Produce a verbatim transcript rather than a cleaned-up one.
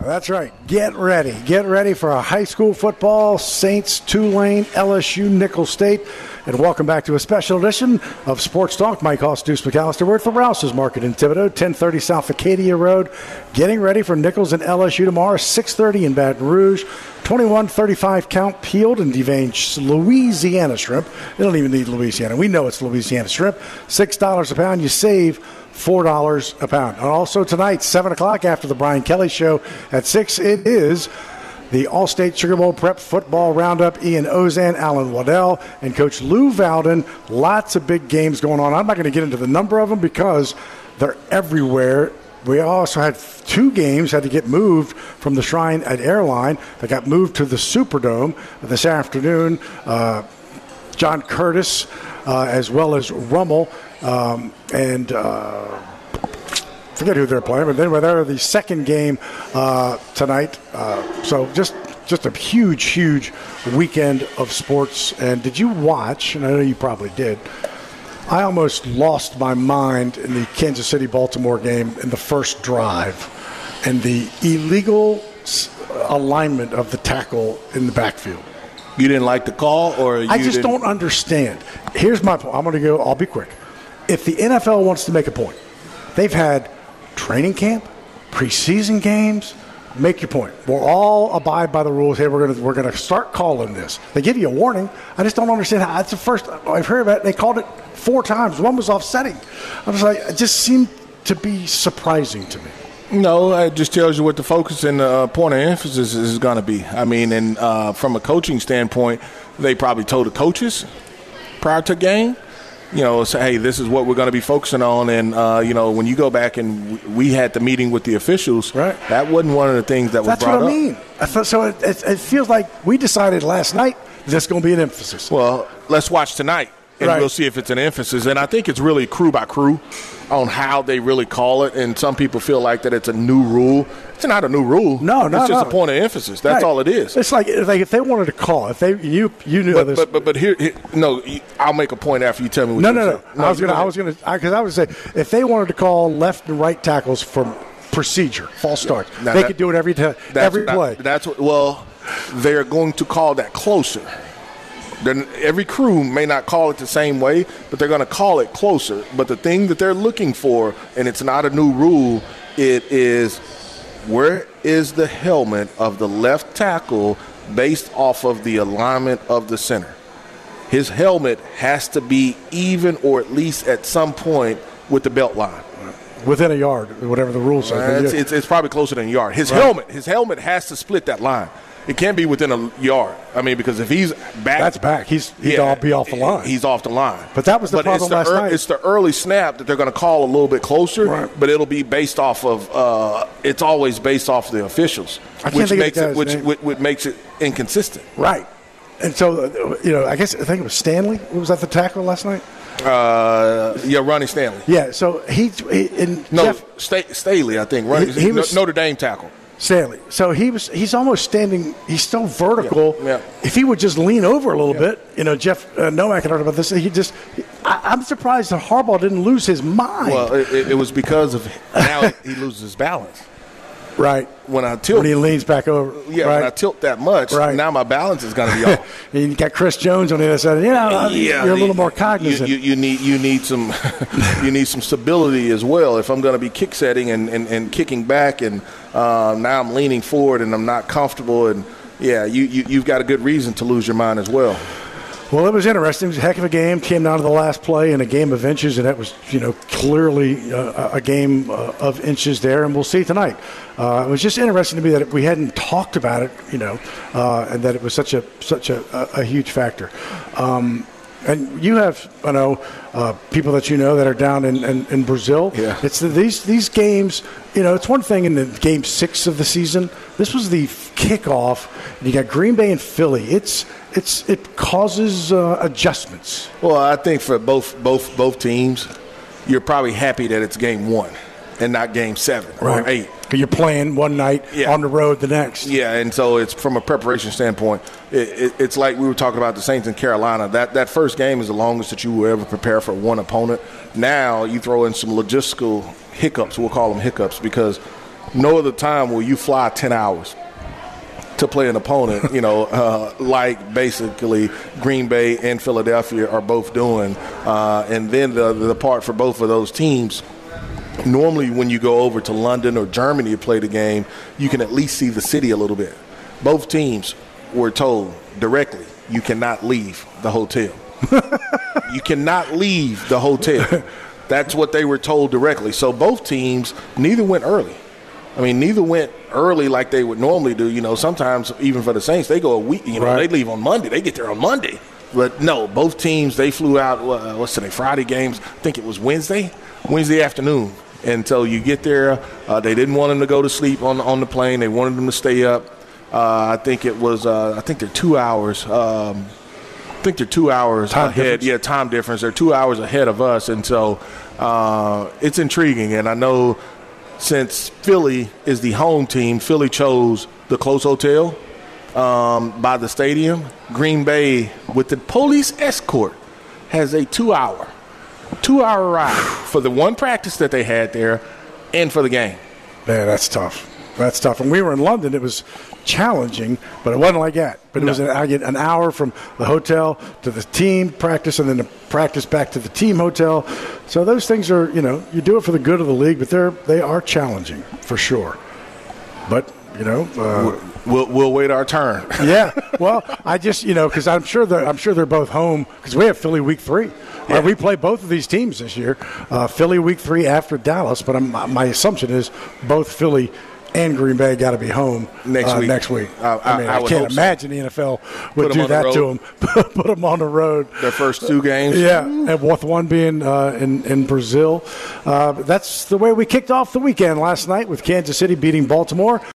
That's right. Get ready. Get ready for a high school football, Saints, Tulane, L S U, Nicholls State. And welcome back to a special edition of Sports Talk. Mike Hoss, Deuce McAllister. We're at the Rouse's Market in Thibodaux, ten thirty South Acadia Road. Getting ready for Nicholls and L S U tomorrow, six thirty in Baton Rouge. twenty-one thirty-five count peeled and deveined Louisiana shrimp. They don't even need Louisiana. We know it's Louisiana shrimp. six dollars a pound. You save four dollars a pound. And also tonight, seven o'clock after the Brian Kelly Show at six, it is the All-State Sugar Bowl Prep Football Roundup. Ian Ozan, Alan Waddell, and Coach Lou Valden. Lots of big games going on. I'm not going to get into the number of them because they're everywhere. We also had two games had to get moved from the Shrine at Airline. They got moved to the Superdome this afternoon. Uh, John Curtis, uh, as well as Rummel, um, and uh, forget who they're playing, but then they're the second game uh, tonight. Uh, so just just a huge, huge weekend of sports. And did you watch, and I know you probably did, I almost lost my mind in the Kansas City-Baltimore game in the first drive and the illegal alignment of the tackle in the backfield. You didn't like the call, or you I just didn't... don't understand. Here's my point. I'm going to go. I'll be quick. If the N F L wants to make a point, they've had training camp, preseason games. Make your point. We'll all abide by the rules. Hey, we're going to we're going to start calling this. They give you a warning. I just don't understand how. That's the first I've heard about it. They called it four times. One was offsetting. I was like, it just seemed to be surprising to me. No, it just tells you what the focus and the uh, point of emphasis is going to be. I mean, and uh, from a coaching standpoint, they probably told the coaches prior to game, you know, say, hey, this is what we're going to be focusing on. And, uh, you know, when you go back and we had the meeting with the officials, right, that wasn't one of the things that was That's brought up. That's what I mean. I thought, so it, it, it feels like we decided last night that's going to be an emphasis. Well, let's watch tonight. And right. We'll see if it's an emphasis. And I think it's really crew by crew on how they really call it. And some people feel like that it's a new rule. It's not a new rule. No, no, It's just no. a point of emphasis. That's right. all it is. It's like, like if they wanted to call, if they you you knew but, this. But but but here, here no, I'll make a point after you tell me what no, you no, no, say. no. I was gonna I was gonna because I, I would say if they wanted to call left and right tackles from procedure, false starts, now they that, could do it every t- every that, play. That's what. Well, they're going to call that closer. Then every crew may not call it the same way, but they're going to call it closer. But the thing that they're looking for, and it's not a new rule, it is where is the helmet of the left tackle based off of the alignment of the center. His helmet has to be even or at least at some point with the belt line. Within a yard, whatever the rule says. Uh, it's, it's, it's probably closer than a yard. His right. helmet, his helmet has to split that line. It can't be within a yard. I mean, because if he's back, that's back. He's he'd yeah, all be off the line. He's off the line. But that was the but problem it's the last er, night. It's the early snap that they're going to call a little bit closer, right. But it'll be based off of. Uh, it's always based off of the officials, I can't which think makes of it which, which, which makes it inconsistent. Right. And so, you know, I guess I think it was Stanley. Was that the tackle last night? Uh, yeah, Ronnie Stanley. Yeah. So he, he and no Jeff, St- Staley, I think. Ronnie, he, he was Notre Dame tackle. Stanley. So he was. He's almost standing. He's still vertical. Yeah. Yeah. If he would just lean over a little yeah. bit, you know, Jeff uh, Nowak had heard about this. He just. I, I'm surprised that Harbaugh didn't lose his mind. Well, it, it was because of now he loses his balance. Right. When I tilt. When he leans back over. Yeah, right. when I tilt that much, right. now my balance is going to be off. You got Chris Jones on the other side. You know, yeah, you're a little the, more cognizant. You, you, you need you need some you need some stability as well. If I'm going to be kick setting and, and, and kicking back, and uh, now I'm leaning forward and I'm not comfortable, and yeah, you, you you've got a good reason to lose your mind as well. Well, it was interesting. It was a heck of a game. Came down to the last play in a game of inches, and that was, you know, clearly uh, a game uh, of inches there, and we'll see tonight. Uh, it was just interesting to me that we hadn't talked about it, you know, uh, and that it was such a such a, a, a huge factor. Um, and you have, I know, uh, people that you know that are down in, in, in Brazil. Yeah. It's the, these these games. You know, it's one thing in the game six of the season. This was the kickoff, and you got Green Bay and Philly. It's It's it causes uh, adjustments. Well, I think for both both both teams, you're probably happy that it's game one and not game seven right. or eight. You're playing one night yeah. on the road the next. Yeah, and so it's from a preparation standpoint. It, it, it's like we were talking about the Saints in Carolina. That that first game is the longest that you will ever prepare for one opponent. Now you throw in some logistical hiccups. We'll call them hiccups because no other time will you fly ten hours to play an opponent, you know, uh, like basically Green Bay and Philadelphia are both doing. Uh, and then the, the part for both of those teams, normally when you go over to London or Germany to play the game, you can at least see the city a little bit. Both teams were told directly, you cannot leave the hotel. You cannot leave the hotel. That's what they were told directly. So both teams, neither went early. I mean, neither went early like they would normally do. You know, sometimes even for the Saints, they go a week. You know, right. They leave on Monday. They get there on Monday. But no, both teams, they flew out, uh, what's today, Friday games. I think it was Wednesday, Wednesday afternoon. And so you get there. Uh, they didn't want them to go to sleep on, on the plane. They wanted them to stay up. Uh, I think it was, uh, I think they're two hours. Um, I think they're two hours time ahead. Difference. Yeah, time difference. They're two hours ahead of us. And so uh, it's intriguing. And I know since Philly is the home team, Philly chose the close hotel um, by the stadium. Green Bay, with the police escort, has a two-hour, two-hour ride for the one practice that they had there and for the game. Man, that's tough. That's tough. When we were in London, it was challenging, but it wasn't like that. But it No. was an, I get an hour from the hotel to the team practice and then the practice back to the team hotel. So those things are, you know, you do it for the good of the league, but they're they are challenging for sure. But, you know, uh, We'll, we'll wait our turn. yeah. Well, I just, you know, because I'm sure they're I'm sure they're both home because we have Philly week three. Yeah. Uh, we play both of these teams this year. Uh, Philly week three after Dallas, but I'm, my assumption is both Philly and Green Bay got to be home Next uh, week. Next week. I- I- I mean, I I, would can't hope so. imagine the N F L would Put 'em do on the that to road. them. Put them on the road. Their first two games. Yeah, and with one being uh, in, in Brazil. Uh, that's the way we kicked off the weekend last night with Kansas City beating Baltimore.